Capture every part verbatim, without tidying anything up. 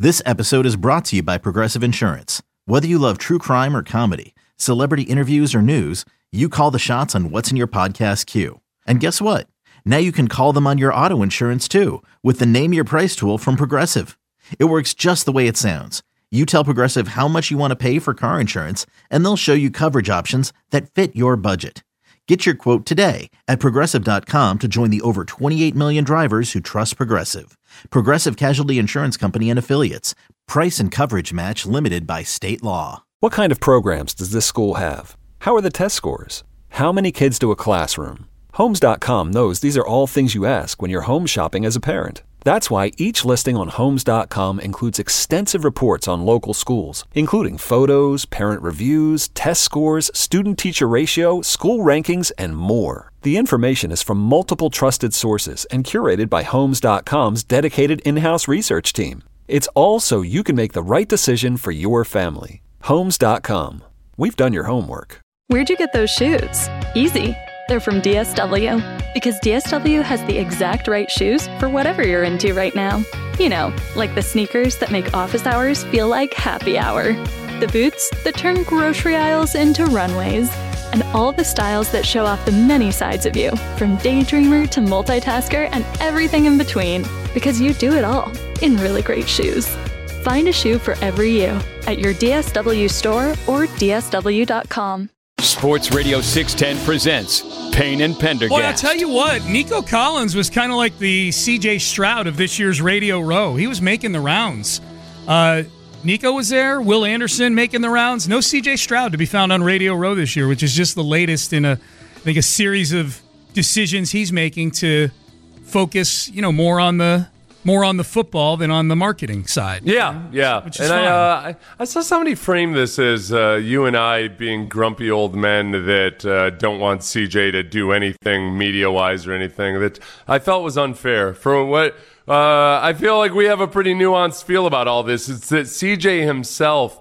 This episode is brought to you by Progressive Insurance. Whether you love true crime or comedy, celebrity interviews or news, you call the shots on what's in your podcast queue. And guess what? Now you can call them on your auto insurance too with the Name Your Price tool from Progressive. It works just the way it sounds. You tell Progressive how much you want to pay for car insurance, and they'll show you coverage options that fit your budget. Get your quote today at Progressive dot com to join the over twenty-eight million drivers who trust Progressive. Progressive Casualty Insurance Company and Affiliates. Price and coverage match limited by state law. What kind of programs does this school have? How are the test scores? How many kids to a classroom? Homes dot com knows these are all things you ask when you're home shopping as a parent. That's why each listing on Homes dot com includes extensive reports on local schools, including photos, parent reviews, test scores, student-teacher ratio, school rankings, and more. The information is from multiple trusted sources and curated by Homes dot com's dedicated in-house research team. It's all so you can make the right decision for your family. Homes dot com. We've done your homework. Where'd you get those shoes? Easy. They're from D S W. Because D S W has the exact right shoes for whatever you're into right now. You know, like the sneakers that make office hours feel like happy hour. The boots that turn grocery aisles into runways. And all the styles that show off the many sides of you, from daydreamer to multitasker and everything in between. Because you do it all in really great shoes. Find a shoe for every you at your D S W store or D S W dot com. Sports Radio six ten presents Payne and Pendergast. Well, I'll tell you what, Nico Collins was kind of like the C J Stroud of this year's Radio Row. He was making the rounds. Uh, Nico was there, Will Anderson making the rounds. No C J Stroud to be found on Radio Row this year, which is just the latest in a, I think, a series of decisions he's making to focus, you know, more on the more on the football than on the marketing side. Yeah, yeah. Which is and fine. I, uh, I, I saw somebody frame this as uh, you and I being grumpy old men that uh, don't want C J to do anything media-wise or anything that I felt was unfair. For what uh, I feel like we have a pretty nuanced feel about all this. It's that C J himself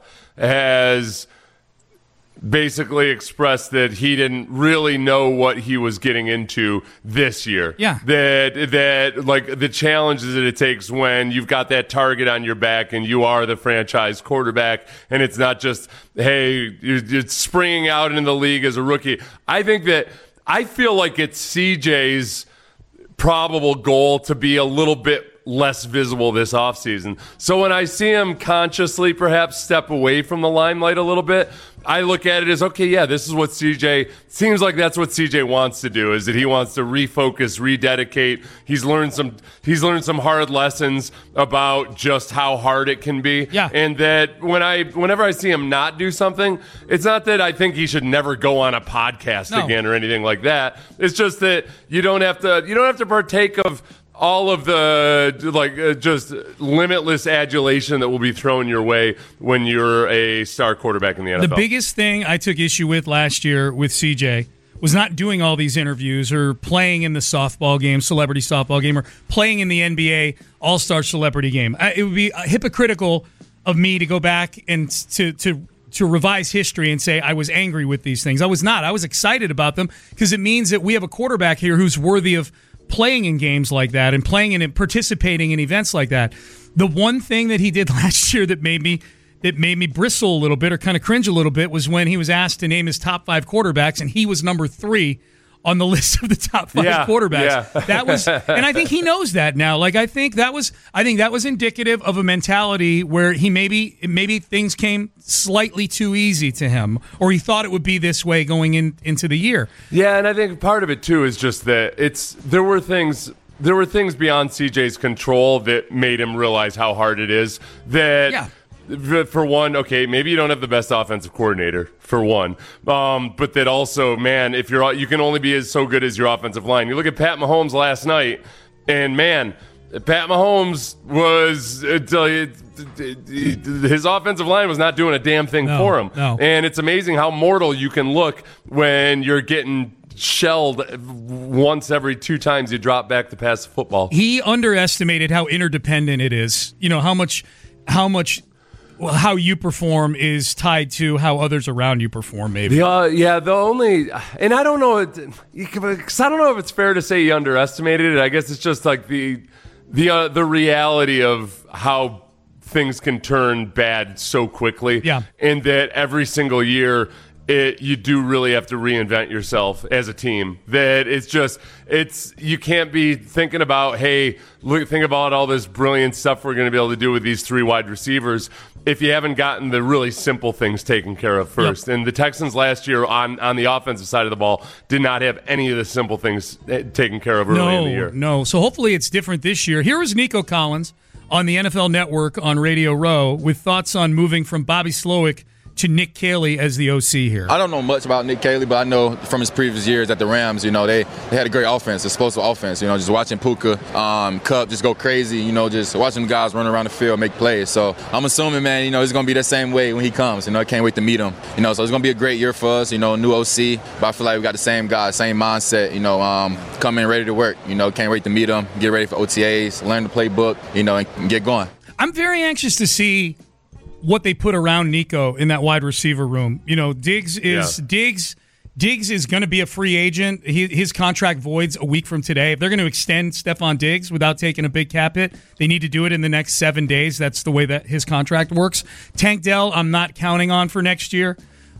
has basically expressed that he didn't really know what he was getting into this year. Yeah. That, that like, the challenges that it takes when you've got that target on your back and you are the franchise quarterback, and it's not just, hey, you're, you're springing out in the league as a rookie. I think that, I feel like it's C J's probable goal to be a little bit less visible this offseason. So when I see him consciously perhaps step away from the limelight a little bit, I look at it as, okay, yeah, this is what C J, seems like that's what C J wants to do, is that he wants to refocus, rededicate. He's learned some, he's learned some hard lessons about just how hard it can be. Yeah. And that when I, whenever I see him not do something, it's not that I think he should never go on a podcast No. again or anything like that. It's just that you don't have to, you don't have to partake of all of the like uh, just limitless adulation that will be thrown your way when you're a star quarterback in the N F L. The biggest thing I took issue with last year with C J was not doing all these interviews or playing in the softball game, celebrity softball game, or playing in the N B A All-Star celebrity game. I, it would be hypocritical of me to go back and to to to revise history and say I was angry with these things. I was not. I was excited about them because it means that we have a quarterback here who's worthy of playing in games like that and playing in and participating in events like that. The one thing that he did last year that made me that made me bristle a little bit or kind of cringe a little bit was when he was asked to name his top five quarterbacks, and he was number three on the list of the top five yeah, quarterbacks. Yeah. That was, and I think he knows that now. Like I think that was, I think that was indicative of a mentality where he maybe maybe things came slightly too easy to him, or he thought it would be this way going in into the year. Yeah, and I think part of it too is just that it's there were things there were things beyond C J's control that made him realize how hard it is. That. Yeah. For one, okay, maybe you don't have the best offensive coordinator, for one. Um, but that also, man, if you're you can only be as so good as your offensive line. You look at Pat Mahomes last night, and man, Pat Mahomes was uh, his offensive line was not doing a damn thing no, for him. No. And it's amazing how mortal you can look when you're getting shelled once every two times you drop back to pass the football. He underestimated how interdependent it is. You know, how much how much well, how you perform is tied to how others around you perform, maybe. The, uh, yeah, the only, and I don't know, because I don't know if it's fair to say he underestimated it. I guess it's just like the the uh, the reality of how things can turn bad so quickly. Yeah. And that every single year, It, you do really have to reinvent yourself as a team. That it's just, it's you can't be thinking about, hey, look, think about all this brilliant stuff we're going to be able to do with these three wide receivers if you haven't gotten the really simple things taken care of first. Yep. And the Texans last year on, on the offensive side of the ball did not have any of the simple things taken care of early no, in the year. No, so hopefully it's different this year. Here is Nico Collins on the N F L Network on Radio Row with thoughts on moving from Bobby Slowick to Nick Caley as the O C here. I don't know much about Nick Caley, but I know from his previous years at the Rams, you know, they, they had a great offense, explosive offense. You know, just watching Puka, um, Kupp just go crazy, you know, just watching the guys run around the field, make plays. So I'm assuming, man, you know, it's going to be the same way when he comes. You know, I can't wait to meet him. You know, so it's going to be a great year for us, you know, new O C. But I feel like we got the same guy, same mindset, you know, um, coming ready to work. You know, can't wait to meet him, get ready for O T As, learn the playbook, you know, and, and get going. I'm very anxious to see what they put around Nico in that wide receiver room. You know, Diggs is yeah. Diggs Diggs is going to be a free agent. He, his contract voids a week from today. If they're going to extend Stephon Diggs without taking a big cap hit, they need to do it in the next seven days. That's the way that his contract works. Tank Dell, I'm not counting on for next year.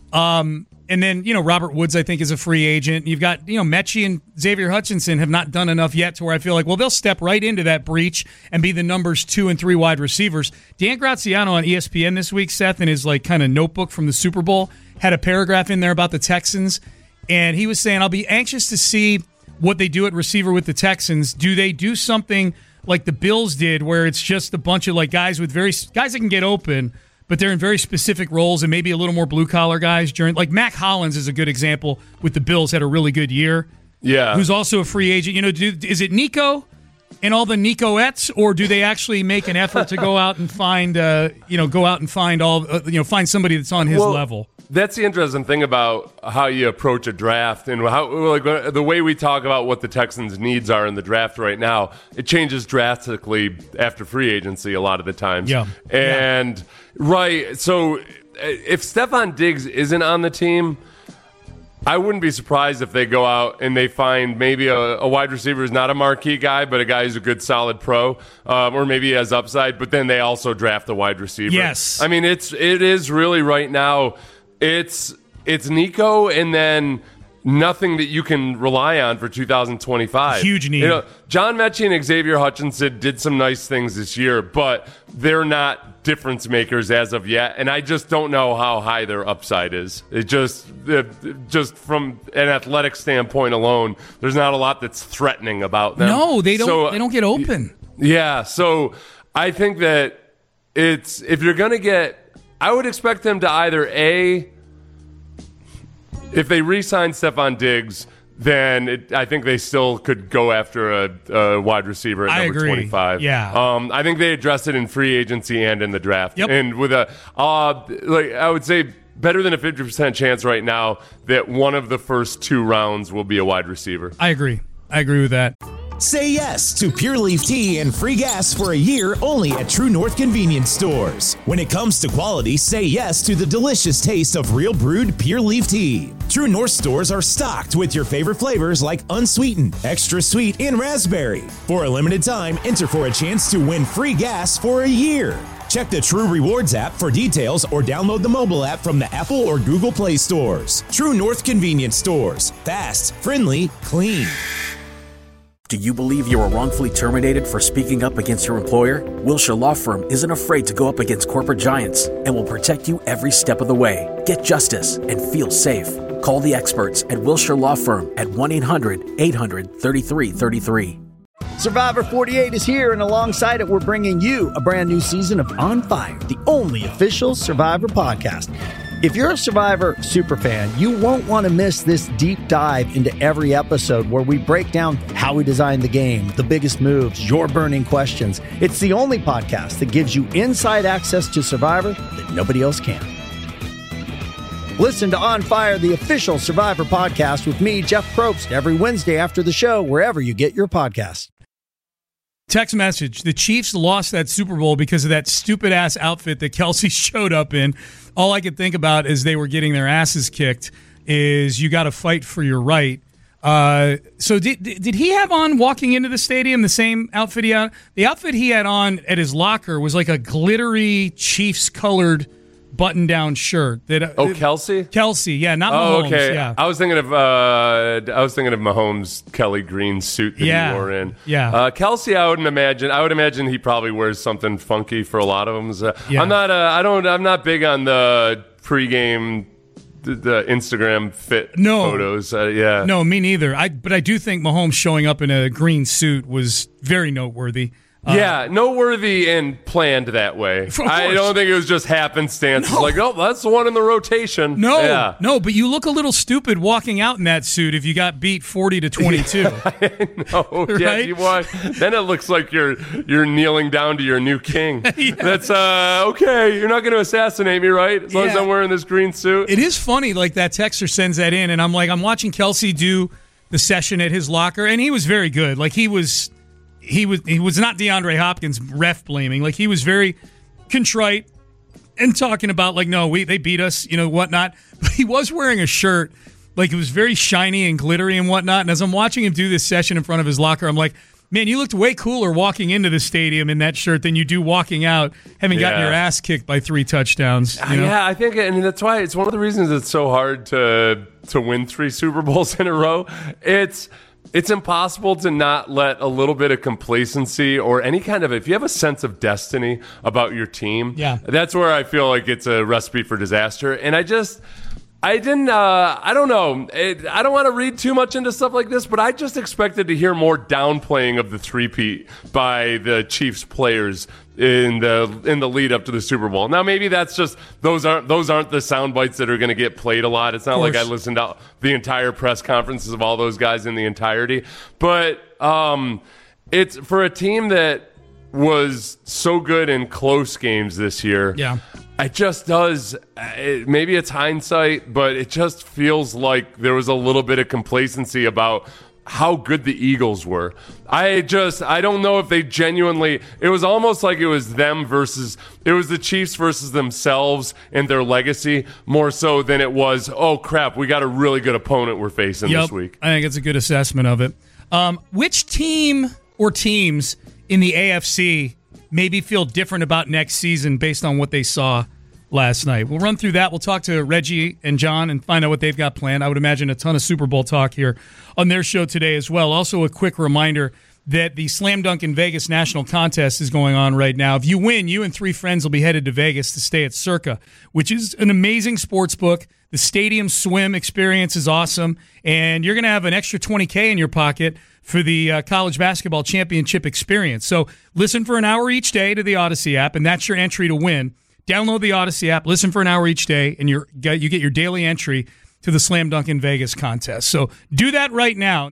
Um, and then, you know, Robert Woods, I think, is a free agent. You've got, you know, Mechie and Xavier Hutchinson have not done enough yet to where I feel like, well, they'll step right into that breach and be the numbers two and three wide receivers. Dan Graziano on E S P N this week, Seth, in his like kind of notebook from the Super Bowl, had a paragraph in there about the Texans. And he was saying, I'll be anxious to see what they do at receiver with the Texans. Do they do something like the Bills did where it's just a bunch of like guys with very guys that can get open, but they're in very specific roles and maybe a little more blue-collar guys. During like Mac Hollins is a good example with the Bills, had a really good year. Yeah. Who's also a free agent. You know, do, is it Nico and all the Nicoettes, or do they actually make an effort to go out and find, uh, you know, go out and find all, uh, you know, find somebody that's on his well, level? That's the interesting thing about how you approach a draft and how, like, the way we talk about what the Texans' needs are in the draft right now. It changes drastically after free agency a lot of the times. Yeah. And, yeah. right, so if Stephon Diggs isn't on the team, I wouldn't be surprised if they go out and they find maybe a, a wide receiver who's not a marquee guy, but a guy who's a good, solid pro, um, or maybe he has upside, but then they also draft a wide receiver. Yes. I mean, it's it is really right now, it's it's Nico and then nothing that you can rely on for two thousand twenty-five. Huge need. You know, John Mechie and Xavier Hutchinson did some nice things this year, but they're not difference makers as of yet, and I just don't know how high their upside is. It just, it, just from an athletic standpoint alone, there's not a lot that's threatening about them. No, they don't. So, they don't get open. Yeah, so I think that it's if you're going to get, I would expect them to either A, if they re-sign Stephon Diggs, then it, I think they still could go after a, a wide receiver at I number agree. twenty-five. Yeah, um, I think they addressed it in free agency and in the draft. Yep. And with a, uh, like I would say, better than a fifty percent chance right now that one of the first two rounds will be a wide receiver. I agree. I agree with that. Say yes to Pure Leaf Tea and free gas for a year only at True North Convenience Stores. When it comes to quality, say yes to the delicious taste of real brewed Pure Leaf Tea. True North stores are stocked with your favorite flavors like unsweetened, extra sweet, and raspberry. For a limited time, enter for a chance to win free gas for a year. Check the True Rewards app for details or download the mobile app from the Apple or Google Play stores. True North Convenience Stores. Fast, friendly, clean. Do you believe you were wrongfully terminated for speaking up against your employer? Wilshire Law Firm isn't afraid to go up against corporate giants and will protect you every step of the way. Get justice and feel safe. Call the experts at Wilshire Law Firm at one eight hundred eight hundred thirty-three thirty-three. Survivor forty-eight is here, and alongside it, we're bringing you a brand new season of On Fire, the only official Survivor podcast. If you're a Survivor superfan, you won't want to miss this deep dive into every episode where we break down how we designed the game, the biggest moves, your burning questions. It's the only podcast that gives you inside access to Survivor that nobody else can. Listen to On Fire, the official Survivor podcast with me, Jeff Probst, every Wednesday after the show, wherever you get your podcasts. Text message. The Chiefs lost that Super Bowl because of that stupid-ass outfit that Kelsey showed up in. All I could think about as they were getting their asses kicked is you got to fight for your right. Uh, so did did he have on walking into the stadium the same outfit he had? The outfit he had on at his locker was like a glittery Chiefs colored button down shirt. That oh, Kelsey, Kelsey, yeah, not oh, Mahomes. okay. Yeah. I was thinking of uh, I was thinking of Mahomes' Kelly green suit that yeah. he wore in. Yeah, uh, Kelsey, I wouldn't imagine. I would imagine he probably wears something funky for a lot of them. So yeah. I'm not. Uh, I don't. I'm not big on the pregame. The, the Instagram fit no. photos, uh, yeah. No, me neither. I but I do think Mahomes showing up in a green suit was very noteworthy. Uh, yeah, noteworthy and planned that way. I don't think it was just happenstance. No. It's like, oh, that's the one in the rotation. No, yeah. no, but you look a little stupid walking out in that suit if you got beat forty to twenty-two. I know. Right? Yeah, you watch, then it looks like you're you're kneeling down to your new king. yeah. That's uh, okay. You're not going to assassinate me, right? As long yeah. as I'm wearing this green suit. It is funny, like that texter sends that in, and I'm like, I'm watching Kelsey do the session at his locker, and he was very good. Like he was. He was he was not DeAndre Hopkins ref blaming. Like he was very contrite and talking about like, no, we they beat us, you know, whatnot. But he was wearing a shirt, like it was very shiny and glittery and whatnot. And as I'm watching him do this session in front of his locker, I'm like, man, you looked way cooler walking into the stadium in that shirt than you do walking out, having yeah. gotten your ass kicked by three touchdowns. You know? Yeah, I think, and that's why it's one of the reasons it's so hard to to win three Super Bowls in a row. It's It's impossible to not let a little bit of complacency or any kind of, if you have a sense of destiny about your team, yeah. that's where I feel like it's a recipe for disaster. And I just, I didn't, uh, I don't know. It, I don't want to read too much into stuff like this, but I just expected to hear more downplaying of the three-peat by the Chiefs players in the in the lead up to the Super Bowl. Now maybe that's just those aren't those aren't the sound bites that are going to get played a lot. It's not like I listened to the entire press conferences of all those guys in the entirety. But um, it's for a team that was so good in close games this year. Yeah. It just does. It, maybe it's hindsight, but it just feels like there was a little bit of complacency about how good the Eagles were. I just, I don't know if they genuinely, it was almost like it was them versus, it was the Chiefs versus themselves and their legacy more so than it was, oh crap, we got a really good opponent we're facing yep, this week. I think it's a good assessment of it. Um, which team or teams in the A F C maybe feel different about next season based on what they saw last night? We'll run through that. We'll talk to Reggie and John and find out what they've got planned. I would imagine a ton of Super Bowl talk here on their show today as well. Also, a quick reminder that the Slam Dunk in Vegas National Contest is going on right now. If you win, you and three friends will be headed to Vegas to stay at Circa, which is an amazing sports book. The stadium swim experience is awesome, and you're going to have an extra twenty K in your pocket for the uh, college basketball championship experience. So listen for an hour each day to the Odyssey app, and that's your entry to win. Download the Odyssey app, listen for an hour each day, and you're, you get your daily entry to the Slam Dunk in Vegas contest. So do that right now.